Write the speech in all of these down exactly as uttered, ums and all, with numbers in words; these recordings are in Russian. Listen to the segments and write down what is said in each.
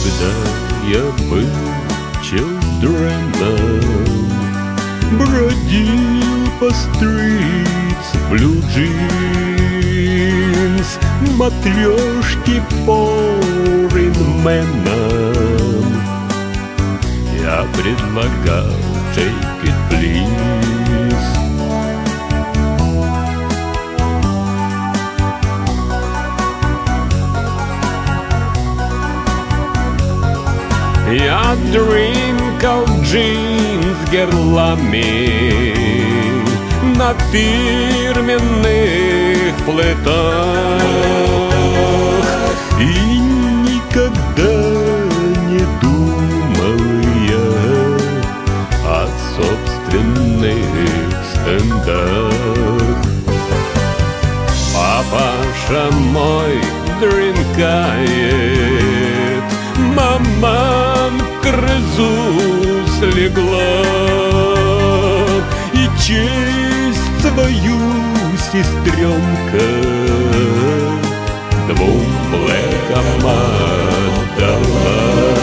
Когда я был чилдренном, бродил по стритс блю джинс, матрешки форинменам. Я предлагал take it please. Я дринкал джин с герлами на фирменных плитах, и никогда не думал я о собственных стендах. Папаша мой дринкает, мама в крызу слегла, и честь свою сестренка двум блэкам отдала.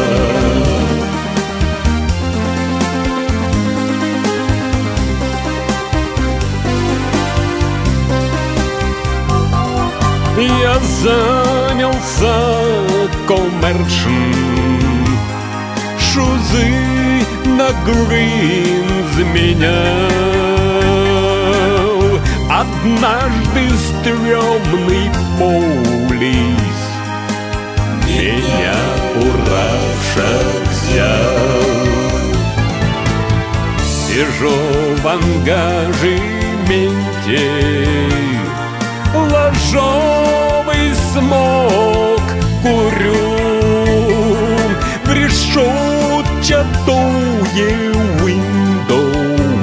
Я занялся коммершн, шузы на гринз менял. Однажды стрёмный полис меня урашек взял. Сижу в ангажементе, ложовый смог курю, в решетчатое window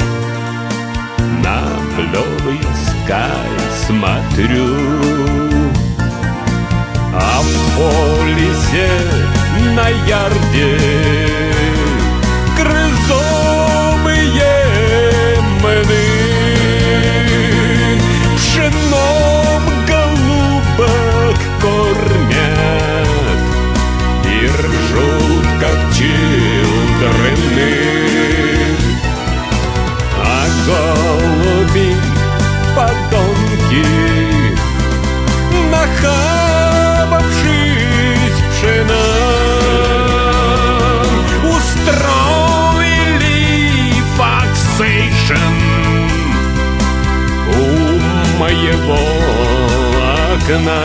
на клёвый скай смотрю. А в полисе на ярде крызовые мны пшеном голубок кормят и ржут, как чилдрены. А голуби подонки, нахававшись пшена, устроили факсейшн у моего окна.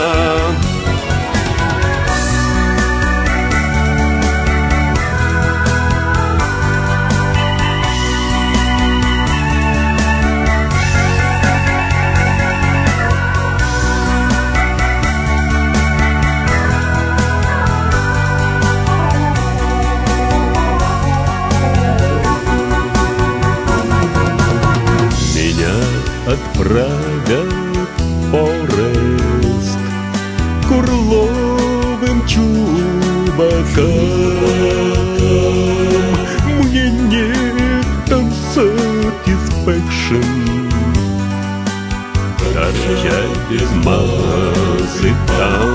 Отправят в Форест к Урловым чубакам. Мне нет там satisfaction, торчать без мазы там.